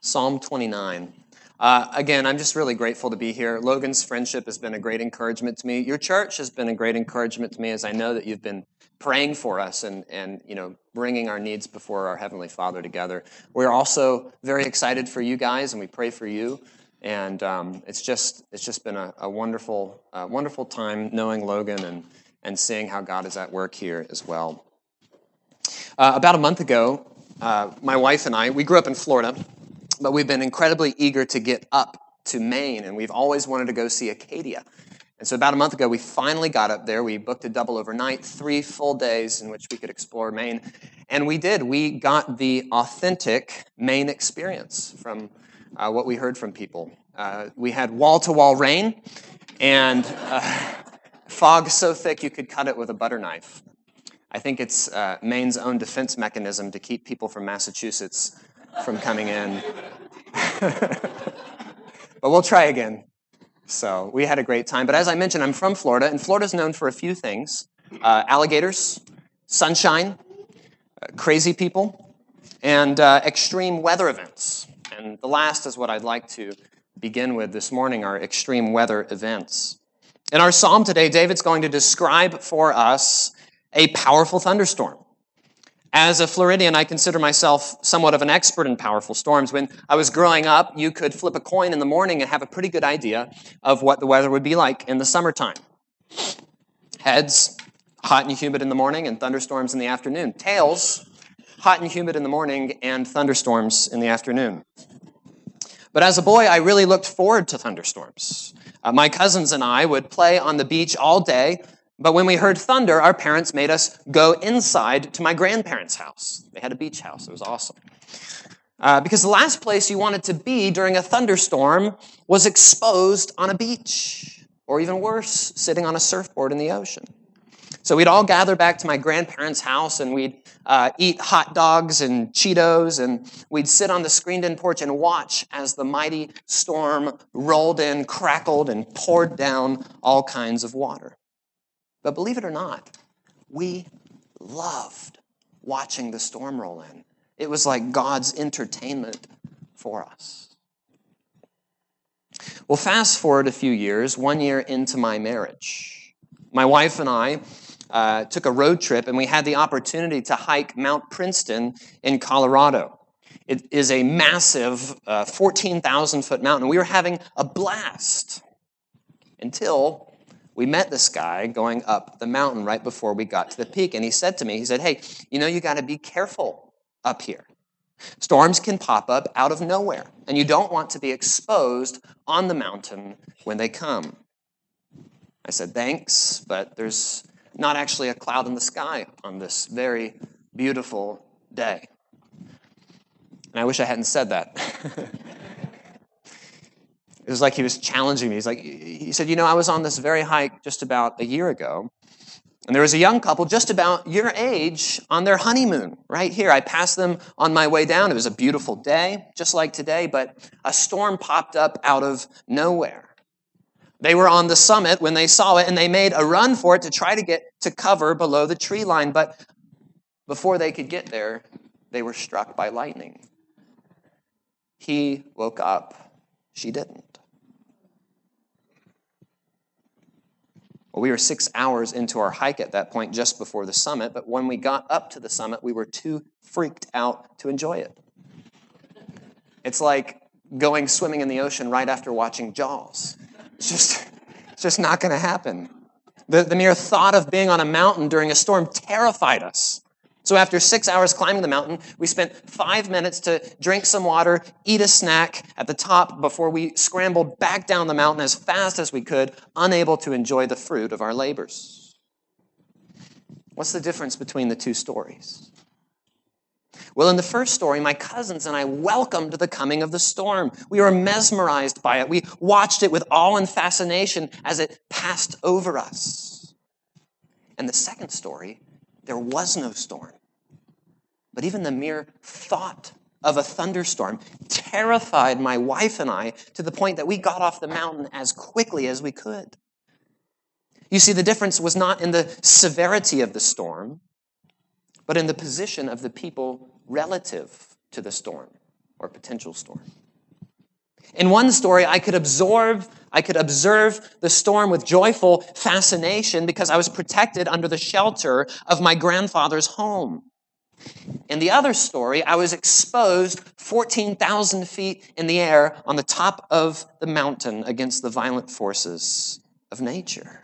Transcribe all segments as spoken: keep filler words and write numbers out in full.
Psalm twenty-nine. Uh, again, I'm just really grateful to be here. Logan's friendship has been a great encouragement to me. Your church has been a great encouragement to me, as I know that you've been praying for us and, and you know, bringing our needs before our Heavenly Father together. We're also very excited for you guys, and we pray for you. And um, it's just it's just been a, a wonderful uh, wonderful time knowing Logan and and seeing how God is at work here as well. Uh, about a month ago, uh, my wife and I, we grew up in Florida, but we've been incredibly eager to get up to Maine, and we've always wanted to go see Acadia. And so about a month ago, we finally got up there. We booked a double overnight, three full days in which we could explore Maine. And we did. We got the authentic Maine experience from uh, what we heard from people. Uh, we had wall-to-wall rain and uh, fog so thick you could cut it with a butter knife. I think it's uh, Maine's own defense mechanism to keep people from Massachusetts from coming in. But we'll try again. So we had a great time. But as I mentioned, I'm from Florida, and Florida's known for a few things. Uh, alligators, sunshine, uh, crazy people, and uh, extreme weather events. And the last is what I'd like to begin with this morning, our extreme weather events. In our psalm today, David's going to describe for us a powerful thunderstorm. As a Floridian, I consider myself somewhat of an expert in powerful storms. When I was growing up, you could flip a coin in the morning and have a pretty good idea of what the weather would be like in the summertime. Heads, hot and humid in the morning and thunderstorms in the afternoon. Tails, hot and humid in the morning and thunderstorms in the afternoon. But as a boy, I really looked forward to thunderstorms. Uh, my cousins and I would play on the beach all day, but when we heard thunder, our parents made us go inside to my grandparents' house. They had a beach house. It was awesome. Uh, because the last place you wanted to be during a thunderstorm was exposed on a beach, or even worse, sitting on a surfboard in the ocean. So we'd all gather back to my grandparents' house, and we'd uh, eat hot dogs and Cheetos, and we'd sit on the screened-in porch and watch as the mighty storm rolled in, crackled, and poured down all kinds of water. But believe it or not, we loved watching the storm roll in. It was like God's entertainment for us. Well, fast forward a few years, one year into my marriage. My wife and I uh, took a road trip, and we had the opportunity to hike Mount Princeton in Colorado. It is a massive uh, fourteen thousand foot mountain. We were having a blast until we met this guy going up the mountain right before we got to the peak. And he said to me, he said, hey, you know, you got to be careful up here. Storms can pop up out of nowhere, and you don't want to be exposed on the mountain when they come. I said, thanks, but there's not actually a cloud in the sky on this very beautiful day. And I wish I hadn't said that. It was like he was challenging me. He's like, he said, you know, I was on this very hike just about a year ago, and there was a young couple just about your age on their honeymoon right here. I passed them on my way down. It was a beautiful day, just like today, but a storm popped up out of nowhere. They were on the summit when they saw it, and they made a run for it to try to get to cover below the tree line, but before they could get there, they were struck by lightning. He woke up. She didn't. Well, we were six hours into our hike at that point, just before the summit, but when we got up to the summit, we were too freaked out to enjoy it. It's like going swimming in the ocean right after watching Jaws. It's just, it's just not going to happen. The, the mere thought of being on a mountain during a storm terrified us. So after six hours climbing the mountain, we spent five minutes to drink some water, eat a snack at the top before we scrambled back down the mountain as fast as we could, unable to enjoy the fruit of our labors. What's the difference between the two stories? Well, in the first story, my cousins and I welcomed the coming of the storm. We were mesmerized by it. We watched it with awe and fascination as it passed over us. And the second story, there was no storm. But even the mere thought of a thunderstorm terrified my wife and I to the point that we got off the mountain as quickly as we could. You see, the difference was not in the severity of the storm, but in the position of the people relative to the storm or potential storm. In one story, I could absorb, I could observe the storm with joyful fascination because I was protected under the shelter of my grandfather's home. In the other story, I was exposed fourteen thousand feet in the air on the top of the mountain against the violent forces of nature.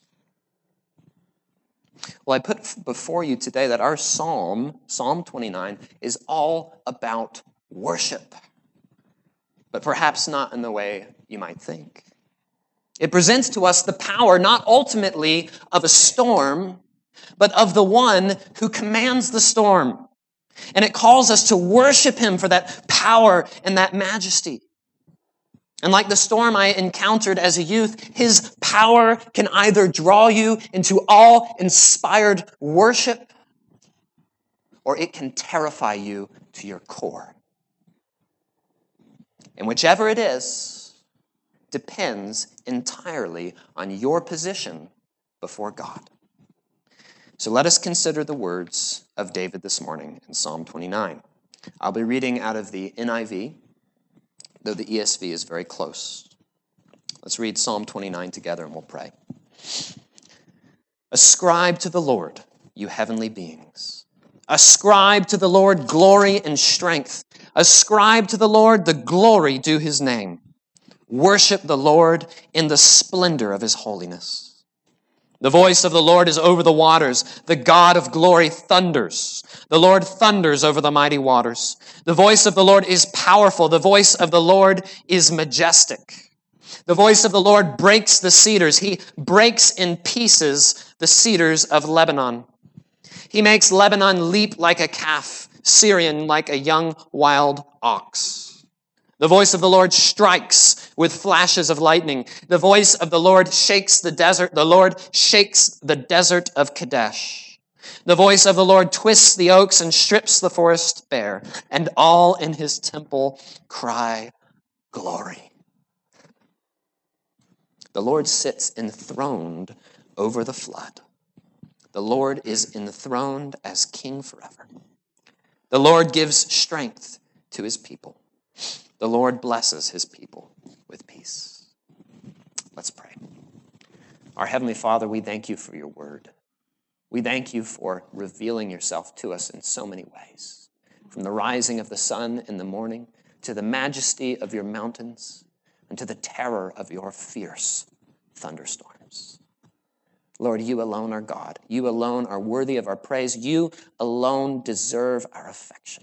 Well, I put before you today that our psalm, Psalm twenty-nine, is all about worship, but perhaps not in the way you might think. It presents to us the power not ultimately of a storm, but of the one who commands the storm. And it calls us to worship him for that power and that majesty. And like the storm I encountered as a youth, his power can either draw you into awe-inspired worship, or it can terrify you to your core. And whichever it is, depends entirely on your position before God. So let us consider the words of David this morning in Psalm twenty-nine. I'll be reading out of the N I V, though the E S V is very close. Let's read Psalm twenty-nine together and we'll pray. Ascribe to the Lord, you heavenly beings. Ascribe to the Lord glory and strength. Ascribe to the Lord the glory due his name. Worship the Lord in the splendor of his holiness. The voice of the Lord is over the waters. The God of glory thunders. The Lord thunders over the mighty waters. The voice of the Lord is powerful. The voice of the Lord is majestic. The voice of the Lord breaks the cedars. He breaks in pieces the cedars of Lebanon. He makes Lebanon leap like a calf, Syrian like a young wild ox. The voice of the Lord strikes with flashes of lightning. The voice of the Lord shakes the desert. The Lord shakes the desert of Kadesh. The voice of the Lord twists the oaks and strips the forest bare. And all in his temple cry, glory. The Lord sits enthroned over the flood. The Lord is enthroned as king forever. The Lord gives strength to his people. The Lord blesses his people with peace. Let's pray. Our Heavenly Father, we thank you for your word. We thank you for revealing yourself to us in so many ways. From the rising of the sun in the morning, to the majesty of your mountains, and to the terror of your fierce thunderstorms. Lord, you alone are God. You alone are worthy of our praise. You alone deserve our affection.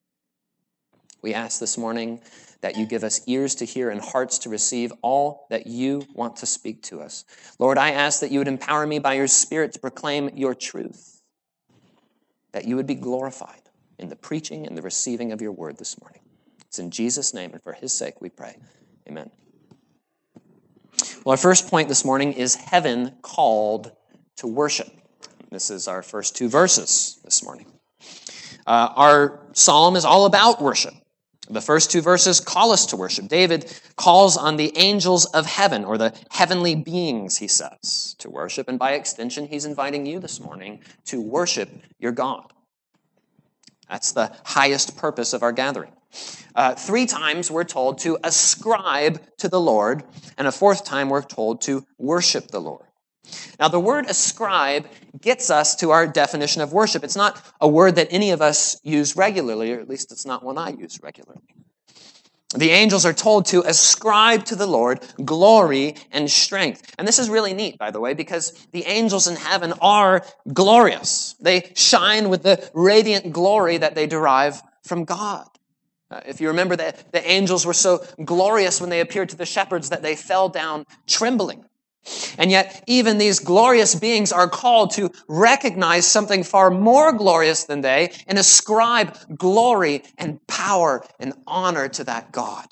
We ask this morning that you give us ears to hear and hearts to receive all that you want to speak to us. Lord, I ask that you would empower me by your Spirit to proclaim your truth, that you would be glorified in the preaching and the receiving of your word this morning. It's in Jesus' name and for his sake we pray. Amen. Well, our first point this morning is heaven called to worship. This is our first two verses this morning. Uh, our psalm is all about worship. The first two verses call us to worship. David calls on the angels of heaven, or the heavenly beings, he says, to worship. And by extension, he's inviting you this morning to worship your God. That's the highest purpose of our gathering. Uh, three times we're told to ascribe to the Lord, and a fourth time we're told to worship the Lord. Now, the word ascribe gets us to our definition of worship. It's not a word that any of us use regularly, or at least it's not one I use regularly. The angels are told to ascribe to the Lord glory and strength. And this is really neat, by the way, because the angels in heaven are glorious. They shine with the radiant glory that they derive from God. Uh, if you remember that the angels were so glorious when they appeared to the shepherds that they fell down trembling. And yet, even these glorious beings are called to recognize something far more glorious than they and ascribe glory and power and honor to that God.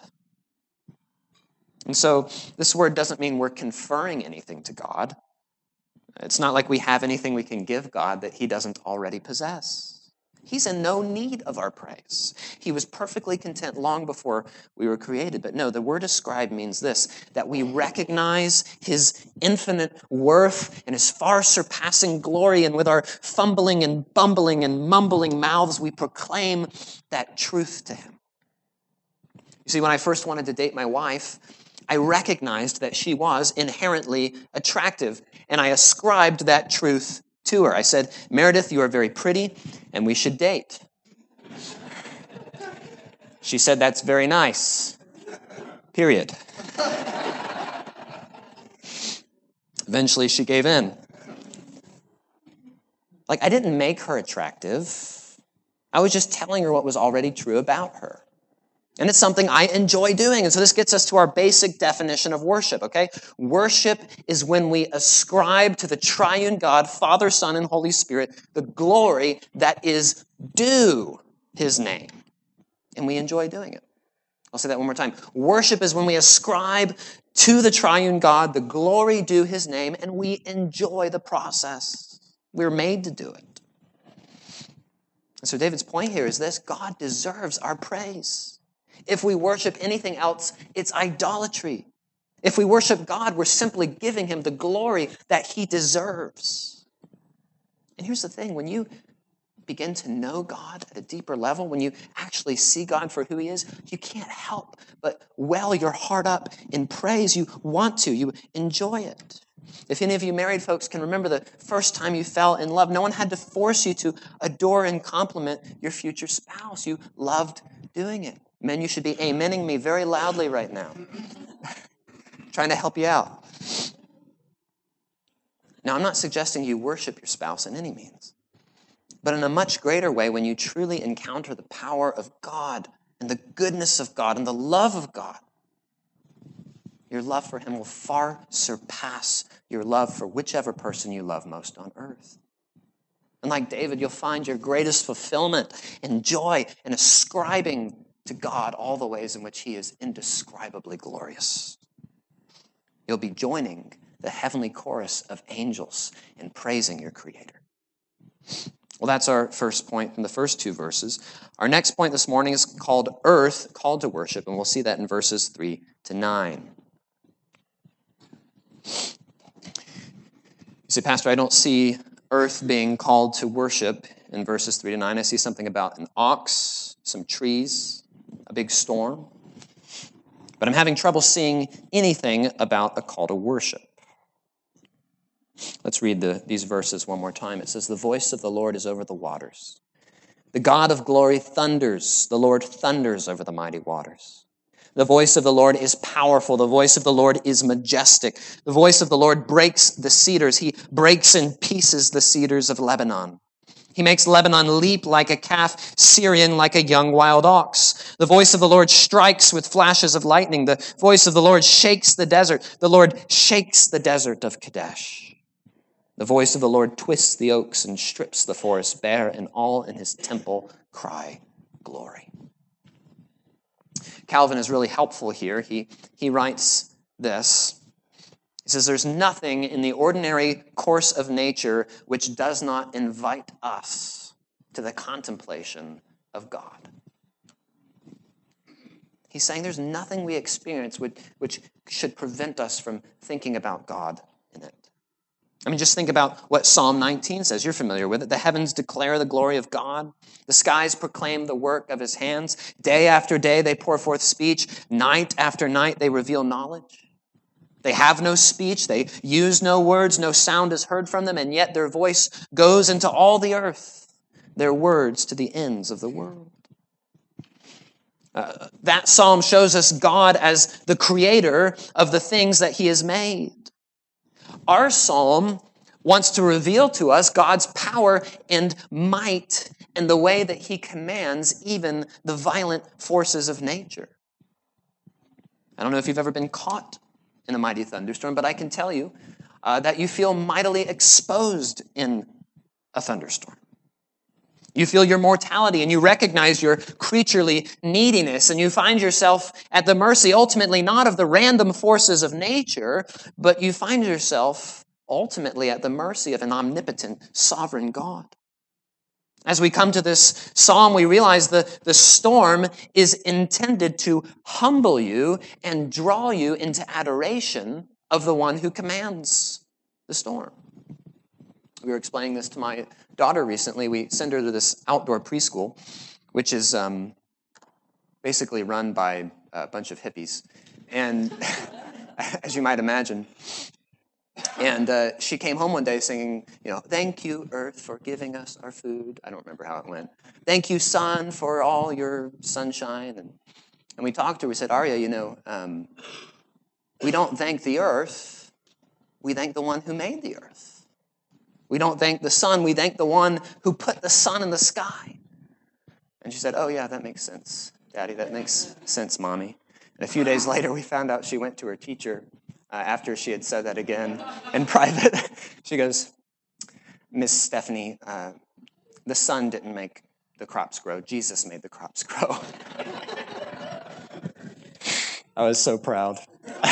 And so, this word doesn't mean we're conferring anything to God. It's not like we have anything we can give God that he doesn't already possess. He's in no need of our praise. He was perfectly content long before we were created. But no, the word ascribe means this, that we recognize his infinite worth and his far surpassing glory, and with our fumbling and bumbling and mumbling mouths, we proclaim that truth to him. You You see, when I first wanted to date my wife, I recognized that she was inherently attractive, and I ascribed that truth to her. I said, Meredith, you are very pretty, and we should date. She said, that's very nice. Period. Eventually, she gave in. Like, I didn't make her attractive. I was just telling her what was already true about her. And it's something I enjoy doing. And so this gets us to our basic definition of worship, okay? Worship is when we ascribe to the triune God, Father, Son, and Holy Spirit, the glory that is due his name. And we enjoy doing it. I'll say that one more time. Worship is when we ascribe to the triune God the glory due his name, and we enjoy the process. We're made to do it. And so David's point here is this: God deserves our praise. If we worship anything else, it's idolatry. If we worship God, we're simply giving him the glory that he deserves. And here's the thing: when you begin to know God at a deeper level, when you actually see God for who he is, you can't help but well your heart up in praise. You want to. You enjoy it. If any of you married folks can remember the first time you fell in love, no one had to force you to adore and compliment your future spouse. You loved doing it. Men, you should be amening me very loudly right now. Trying to help you out. Now, I'm not suggesting you worship your spouse in any means, but in a much greater way when you truly encounter the power of God and the goodness of God and the love of God. Your love for him will far surpass your love for whichever person you love most on earth. And like David, you'll find your greatest fulfillment and joy in ascribing to God all the ways in which he is indescribably glorious. You'll be joining the heavenly chorus of angels in praising your Creator. Well, that's our first point from the first two verses. Our next point this morning is called Earth, called to worship, and we'll see that in verses three to nine. You say, Pastor, I don't see earth being called to worship in verses three to nine. I see something about an ox, some trees, a big storm. But I'm having trouble seeing anything about a call to worship. Let's read the, these verses one more time. It says, the voice of the Lord is over the waters. The God of glory thunders. The Lord thunders over the mighty waters. The voice of the Lord is powerful. The voice of the Lord is majestic. The voice of the Lord breaks the cedars. He breaks in pieces the cedars of Lebanon. He makes Lebanon leap like a calf, Syrian like a young wild ox. The voice of the Lord strikes with flashes of lightning. The voice of the Lord shakes the desert. The Lord shakes the desert of Kadesh. The voice of the Lord twists the oaks and strips the forest bare, and all in his temple cry glory. Calvin is really helpful here. He, he writes this. He says, there's nothing in the ordinary course of nature which does not invite us to the contemplation of God. He's saying there's nothing we experience which, which should prevent us from thinking about God in it. I mean, just think about what Psalm nineteen says. You're familiar with it. The heavens declare the glory of God. The skies proclaim the work of his hands. Day after day they pour forth speech. Night after night they reveal knowledge. They have no speech. They use no words. No sound is heard from them, and yet their voice goes into all the earth, their words to the ends of the world. Uh, that psalm shows us God as the creator of the things that he has made. Our psalm wants to reveal to us God's power and might and the way that he commands even the violent forces of nature. I don't know if you've ever been caught in a mighty thunderstorm, but I can tell you uh, that you feel mightily exposed in a thunderstorm. You feel your mortality and you recognize your creaturely neediness, and you find yourself at the mercy, ultimately, not of the random forces of nature, but you find yourself ultimately at the mercy of an omnipotent, sovereign God. As we come to this psalm, we realize the, the storm is intended to humble you and draw you into adoration of the one who commands the storm. We were explaining this to my daughter recently. We send her to this outdoor preschool, which is um, basically run by a bunch of hippies, and as you might imagine. And uh, she came home one day singing, you know, thank you, earth, for giving us our food. I don't remember how it went. Thank you, sun, for all your sunshine. And, and we talked to her. We said, Arya, you know, um, we don't thank the earth. We thank the one who made the earth. We don't thank the sun. We thank the one who put the sun in the sky. And she said, oh, yeah, that makes sense, Daddy. That makes sense, Mommy. And a few days later, we found out she went to her teacher uh, after she had said that again in private. She goes, Miss Stephanie, uh, the sun didn't make the crops grow. Jesus made the crops grow. I was so proud.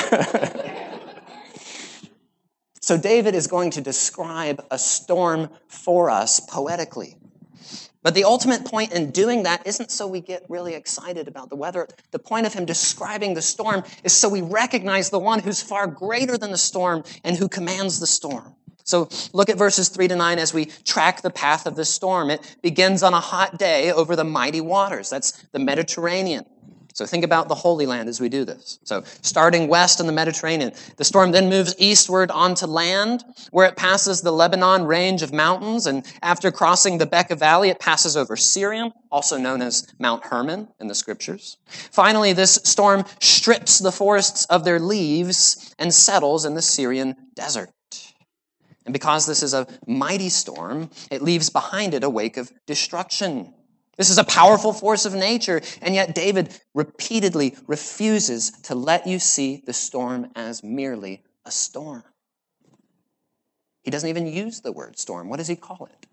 So David is going to describe a storm for us poetically. But the ultimate point in doing that isn't so we get really excited about the weather. The point of him describing the storm is so we recognize the one who's far greater than the storm and who commands the storm. So look at verses three to nine as we track the path of this storm. It begins on a hot day over the mighty waters. That's the Mediterranean. So think about the Holy Land as we do this. So starting west in the Mediterranean, the storm then moves eastward onto land, where it passes the Lebanon range of mountains, and after crossing the Bekaa Valley, it passes over Syria, also known as Mount Hermon in the scriptures. Finally, this storm strips the forests of their leaves and settles in the Syrian desert. And because this is a mighty storm, it leaves behind it a wake of destruction. This is a powerful force of nature, and yet David repeatedly refuses to let you see the storm as merely a storm. He doesn't even use the word storm. What does he call it?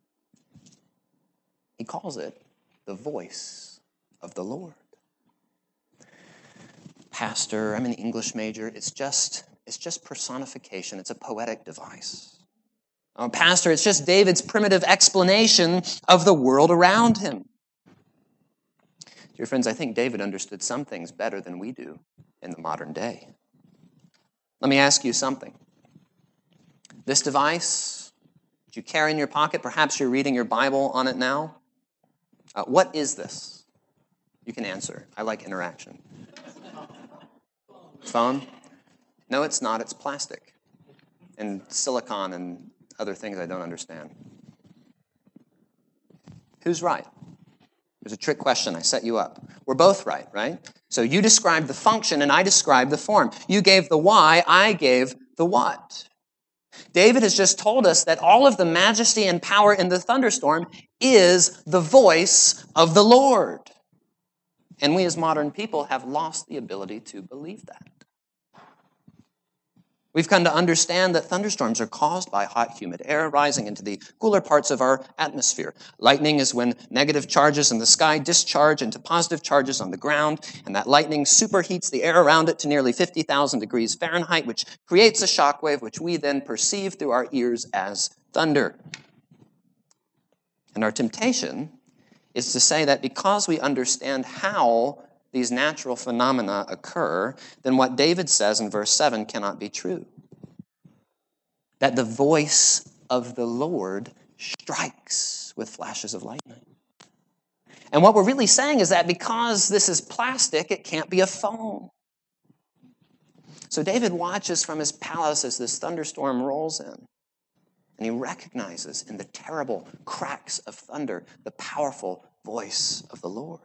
He calls it the voice of the Lord. Pastor, I'm an English major. It's just, it's just personification. It's a poetic device. Oh, Pastor, it's just David's primitive explanation of the world around him. Dear friends, I think David understood some things better than we do in the modern day. Let me ask you something. This device that you carry in your pocket, perhaps you're reading your Bible on it now. Uh, what is this? You can answer. I like interaction. Phone? No, it's not. It's plastic and silicon and other things I don't understand. Who's right? There's a trick question. I set you up. We're both right, right? So you described the function and I described the form. You gave the why, I gave the what. David has just told us that all of the majesty and power in the thunderstorm is the voice of the Lord. And we as modern people have lost the ability to believe that. We've come to understand that thunderstorms are caused by hot, humid air rising into the cooler parts of our atmosphere. Lightning is when negative charges in the sky discharge into positive charges on the ground, and that lightning superheats the air around it to nearly fifty thousand degrees Fahrenheit, which creates a shock wave, which we then perceive through our ears as thunder. And our temptation is to say that because we understand how these natural phenomena occur, then what David says in verse seven cannot be true. That the voice of the Lord strikes with flashes of lightning. And what we're really saying is that because this is plastic, it can't be a phone. So David watches from his palace as this thunderstorm rolls in, and he recognizes in the terrible cracks of thunder the powerful voice of the Lord.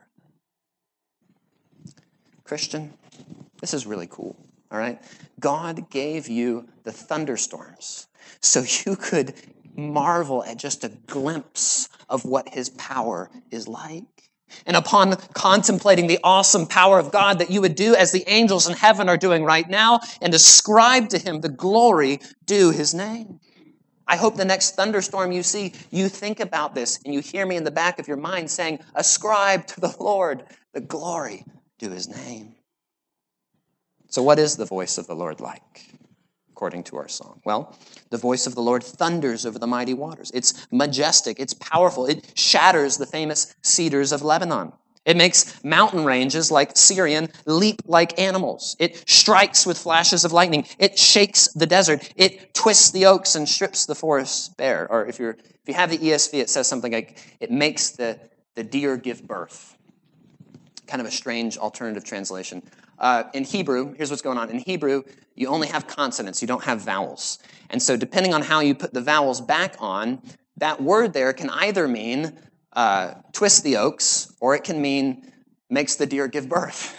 Christian, this is really cool, all right? God gave you the thunderstorms so you could marvel at just a glimpse of what his power is like. And upon contemplating the awesome power of God, that you would do as the angels in heaven are doing right now and ascribe to him the glory due his name. I hope the next thunderstorm you see, you think about this and you hear me in the back of your mind saying, ascribe to the Lord the glory due his name. So what is the voice of the Lord like, according to our song? Well, the voice of the Lord thunders over the mighty waters. It's majestic, it's powerful, it shatters the famous cedars of Lebanon. It makes mountain ranges like Syrian leap like animals. It strikes with flashes of lightning. It shakes the desert. It twists the oaks and strips the forests bare. Or if you're if you have the E S V, it says something like, it makes the, the deer give birth. kind of a strange alternative translation. Uh, in Hebrew, here's what's going on. In Hebrew, you only have consonants. You don't have vowels. And so depending on how you put the vowels back on, that word there can either mean uh, twist the oaks, or it can mean makes the deer give birth.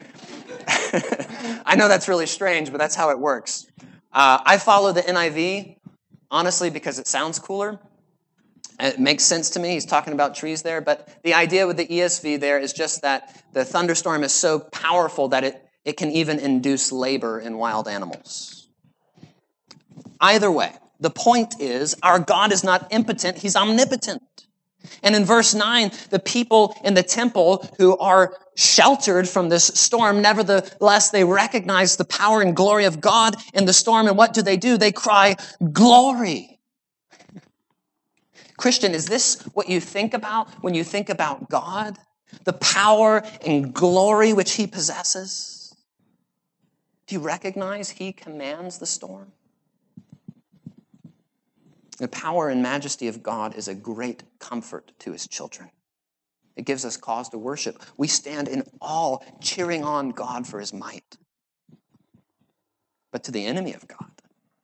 I know that's really strange, but that's how it works. Uh, I follow the N I V, honestly, because it sounds cooler. It makes sense to me. He's talking about trees there. But the idea with the E S V there is just that the thunderstorm is so powerful that it, it can even induce labor in wild animals. Either way, the point is our God is not impotent. He's omnipotent. And in verse nine, the people in the temple who are sheltered from this storm, nevertheless, they recognize the power and glory of God in the storm. And what do they do? They cry, glory. Christian, is this what you think about when you think about God? The power and glory which he possesses? Do you recognize he commands the storm? The power and majesty of God is a great comfort to his children. It gives us cause to worship. We stand in awe, cheering on God for his might. But to the enemy of God,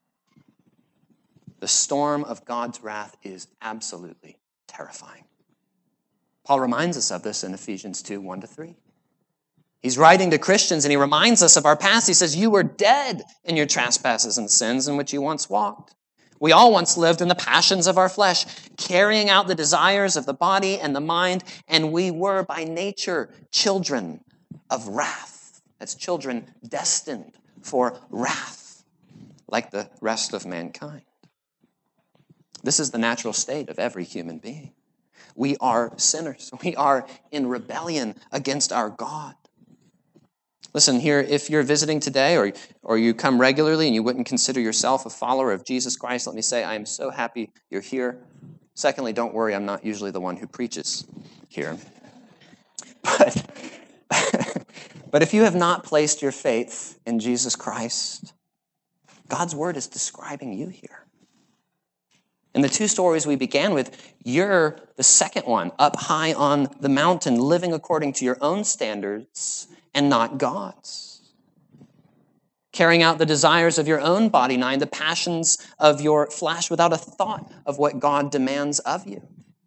the storm of God's wrath is absolutely terrifying. Paul reminds us of this in Ephesians two, one to three. He's writing to Christians and he reminds us of our past. He says, you were dead in your trespasses and sins in which you once walked. We all once lived in the passions of our flesh, carrying out the desires of the body and the mind, and we were by nature children of wrath. That's children destined for wrath, like the rest of mankind. This is the natural state of every human being. We are sinners. We are in rebellion against our God. Listen here, if you're visiting today or, or you come regularly and you wouldn't consider yourself a follower of Jesus Christ, let me say I am so happy you're here. Secondly, don't worry, I'm not usually the one who preaches here. But, but if you have not placed your faith in Jesus Christ, God's word is describing you here. In the two stories we began with, you're the second one, up high on the mountain, living according to your own standards and not God's. Carrying out the desires of your own body, nine, the passions of your flesh without a thought of what God demands of you.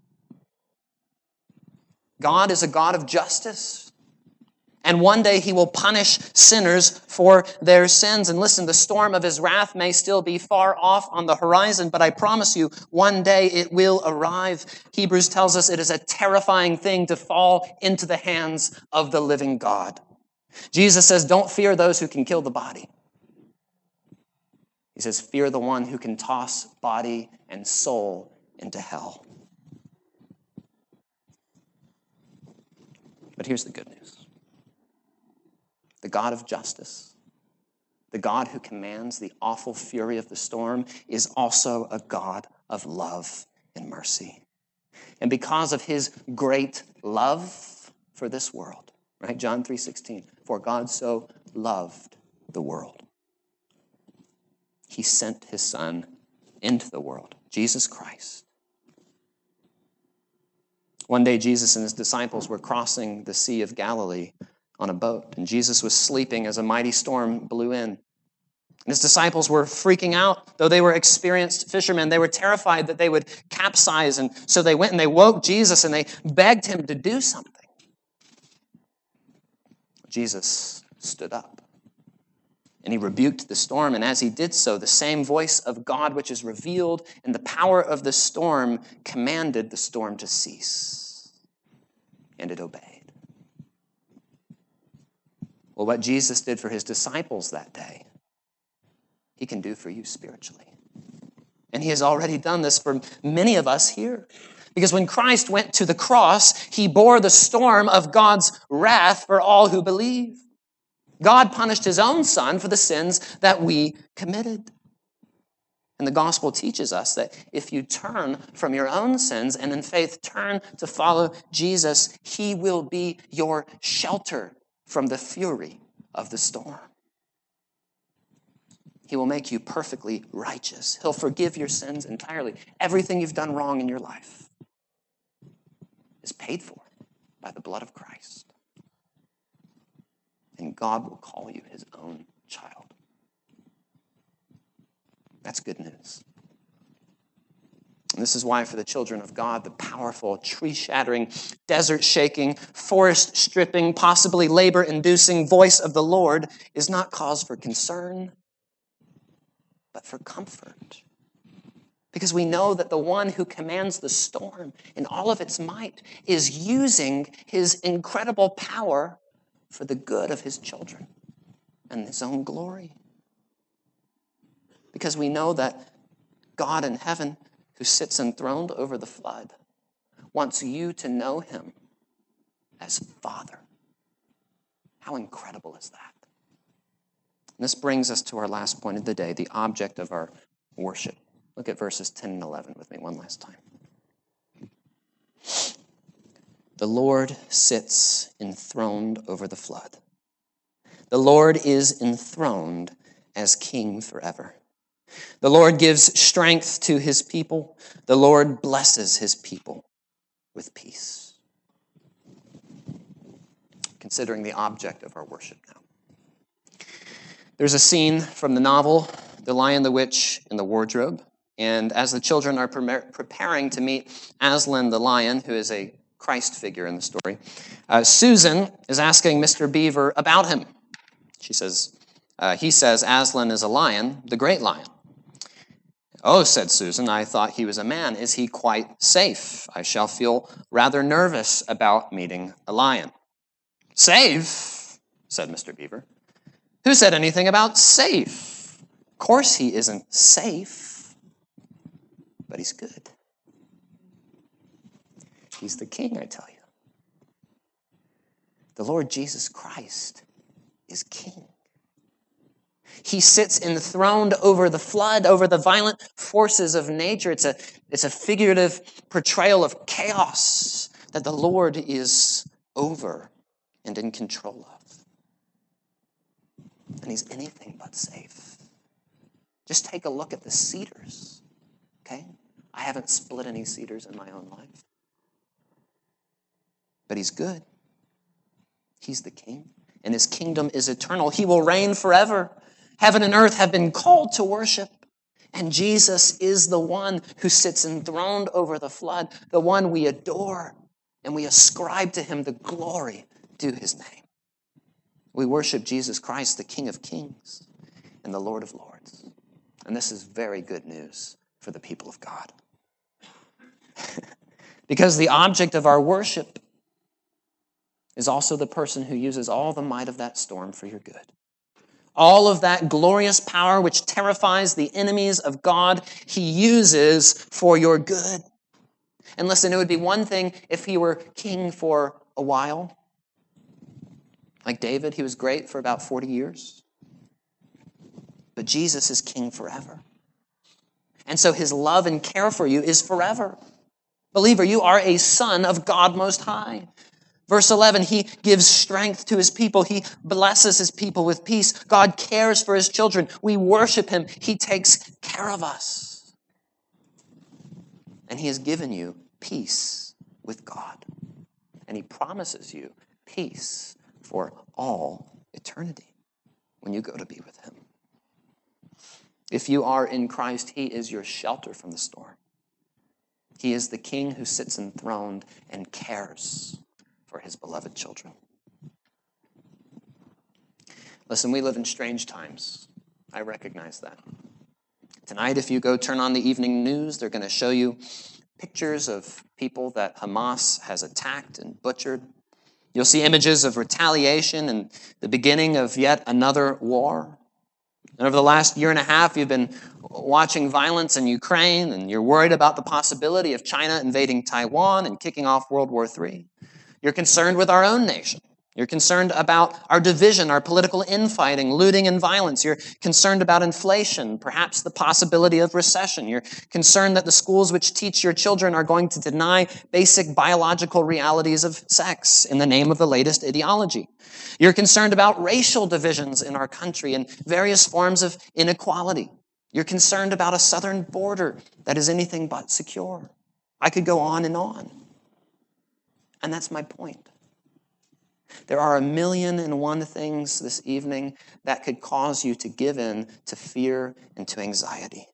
God is a God of justice. And one day he will punish sinners for their sins. And listen, the storm of his wrath may still be far off on the horizon, but I promise you, one day it will arrive. Hebrews tells us it is a terrifying thing to fall into the hands of the living God. Jesus says, don't fear those who can kill the body. He says, fear the one who can toss body and soul into hell. But here's the good news. The God of justice, the God who commands the awful fury of the storm, is also a God of love and mercy. And because of his great love for this world, right? John three sixteen, for God so loved the world. He sent his son into the world, Jesus Christ. One day, Jesus and his disciples were crossing the Sea of Galilee on a boat, and Jesus was sleeping as a mighty storm blew in. And his disciples were freaking out, though they were experienced fishermen. They were terrified that they would capsize, and so they went and they woke Jesus and they begged him to do something. Jesus stood up and he rebuked the storm, and as he did so, the same voice of God which is revealed in the power of the storm commanded the storm to cease, and it obeyed. Well, what Jesus did for his disciples that day, he can do for you spiritually. And he has already done this for many of us here. Because when Christ went to the cross, he bore the storm of God's wrath for all who believe. God punished his own son for the sins that we committed. And the gospel teaches us that if you turn from your own sins and in faith turn to follow Jesus, he will be your shelter from the fury of the storm. He will make you perfectly righteous. He'll forgive your sins entirely. Everything you've done wrong in your life is paid for by the blood of Christ. and God will call you his own child. That's good news. And this is why for the children of God, the powerful, tree-shattering, desert-shaking, forest-stripping, possibly labor-inducing voice of the Lord is not cause for concern, but for comfort. Because we know that the one who commands the storm in all of its might is using his incredible power for the good of his children and his own glory. Because we know that God in heaven, who sits enthroned over the flood, wants you to know him as Father. How incredible is that? And this brings us to our last point of the day, the object of our worship. Look at verses ten and eleven with me one last time. The Lord sits enthroned over the flood. The Lord is enthroned as King forever. The Lord gives strength to his people. The Lord blesses his people with peace. Considering the object of our worship now. There's a scene from the novel, The Lion, the Witch, and the Wardrobe. And as the children are pre- preparing to meet Aslan the lion, who is a Christ figure in the story, uh, Susan is asking Mister Beaver about him. She says, uh, he says, Aslan is a lion, the great lion. Oh, said Susan, I thought he was a man. Is he quite safe? I shall feel rather nervous about meeting a lion. Safe, said Mister Beaver. Who said anything about safe? Of course he isn't safe, but he's good. He's the king, I tell you. The Lord Jesus Christ is king. He sits enthroned over the flood, over the violent forces of nature. It's a, it's a figurative portrayal of chaos that the Lord is over and in control of. And he's anything but safe. Just take a look at the cedars, okay? I haven't split any cedars in my own life. But he's good. He's the king, and his kingdom is eternal. He will reign forever. Heaven and earth have been called to worship, and Jesus is the one who sits enthroned over the flood, the one we adore, and we ascribe to him the glory due his name. We worship Jesus Christ, the King of Kings and the Lord of Lords. And this is very good news for the people of God. Because the object of our worship is also the person who uses all the might of that storm for your good. All of that glorious power which terrifies the enemies of God, he uses for your good. And listen, it would be one thing if he were king for a while. Like David, he was great for about forty years. But Jesus is king forever. And so his love and care for you is forever. Believer, you are a son of God Most High. Verse eleven, he gives strength to his people. He blesses his people with peace. God cares for his children. We worship him. He takes care of us. And he has given you peace with God. And he promises you peace for all eternity when you go to be with him. If you are in Christ, he is your shelter from the storm. He is the king who sits enthroned and cares for his beloved children. Listen, we live in strange times. I recognize that. Tonight, if you go turn on the evening news, they're going to show you pictures of people that Hamas has attacked and butchered. You'll see images of retaliation and the beginning of yet another war. And over the last year and a half, you've been watching violence in Ukraine, and you're worried about the possibility of China invading Taiwan and kicking off World War Three. You're concerned with our own nation. You're concerned about our division, our political infighting, looting, and violence. You're concerned about inflation, perhaps the possibility of recession. You're concerned that the schools which teach your children are going to deny basic biological realities of sex in the name of the latest ideology. You're concerned about racial divisions in our country and various forms of inequality. You're concerned about a southern border that is anything but secure. I could go on and on. And that's my point. There are a million and one things this evening that could cause you to give in to fear and to anxiety.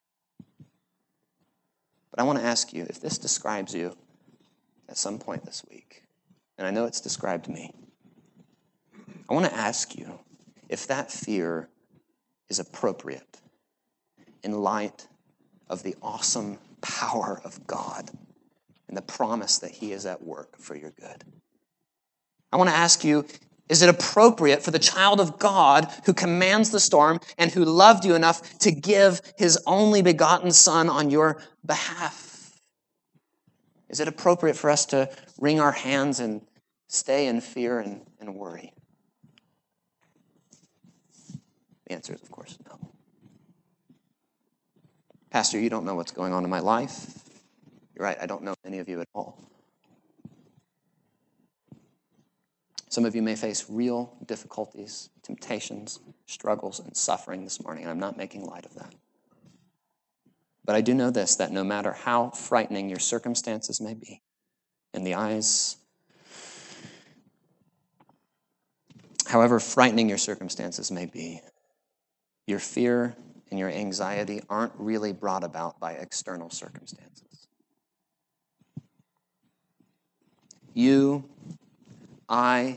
But I want to ask you, if this describes you at some point this week, and I know it's described me, I want to ask you if that fear is appropriate in light of the awesome power of God and the promise that he is at work for your good. I want to ask you, is it appropriate for the child of God who commands the storm and who loved you enough to give his only begotten Son on your behalf? Is it appropriate for us to wring our hands and stay in fear and, and worry? The answer is, of course, no. Pastor, you don't know what's going on in my life. You're right, I don't know any of you at all. Some of you may face real difficulties, temptations, struggles, and suffering this morning, and I'm not making light of that. But I do know this, that no matter how frightening your circumstances may be, in the eyes, however frightening your circumstances may be, your fear and your anxiety aren't really brought about by external circumstances. You, I,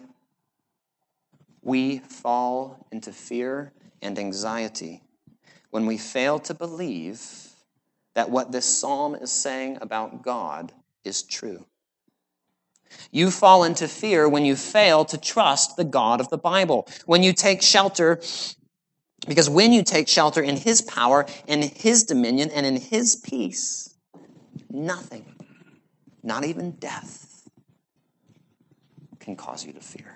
we fall into fear and anxiety when we fail to believe that what this psalm is saying about God is true. You fall into fear when you fail to trust the God of the Bible, when you take shelter, because when you take shelter in his power, in his dominion, and in his peace, nothing, not even death, can cause you to fear.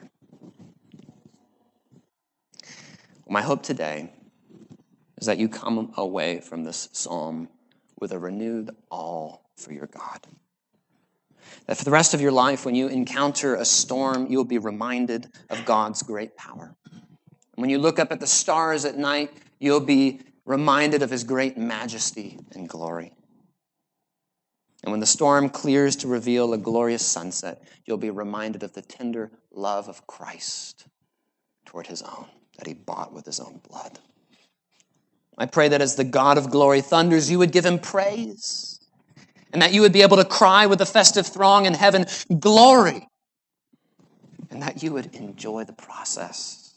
My hope today is that you come away from this psalm with a renewed awe for your God. That for the rest of your life, when you encounter a storm, you'll be reminded of God's great power. When you look up at the stars at night, you'll be reminded of his great majesty and glory. And when the storm clears to reveal a glorious sunset, you'll be reminded of the tender love of Christ toward his own, that he bought with his own blood. I pray that as the God of glory thunders, you would give him praise, and that you would be able to cry with the festive throng in heaven, glory, and that you would enjoy the process.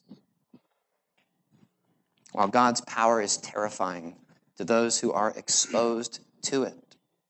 While God's power is terrifying to those who are exposed to it,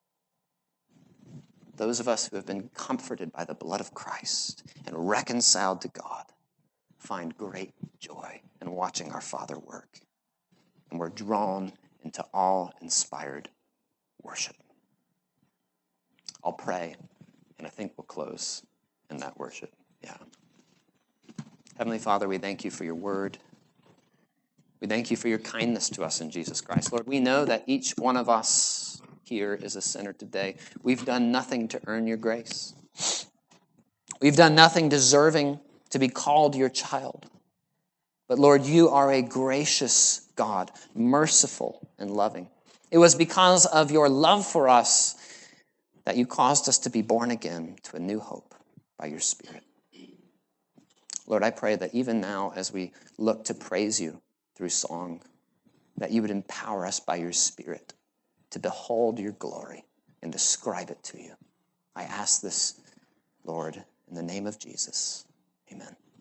those of us who have been comforted by the blood of Christ and reconciled to God find great joy in watching our Father work. And we're drawn into awe-inspired worship. I'll pray, and I think we'll close in that worship. Yeah. Heavenly Father, we thank you for your word. We thank you for your kindness to us in Jesus Christ. Lord, we know that each one of us here is a sinner today. We've done nothing to earn your grace. We've done nothing deserving to be called your child. But Lord, you are a gracious God, merciful and loving. It was because of your love for us that you caused us to be born again to a new hope by your Spirit. Lord, I pray that even now as we look to praise you through song, that you would empower us by your Spirit to behold your glory and describe it to you. I ask this, Lord, in the name of Jesus. Amen.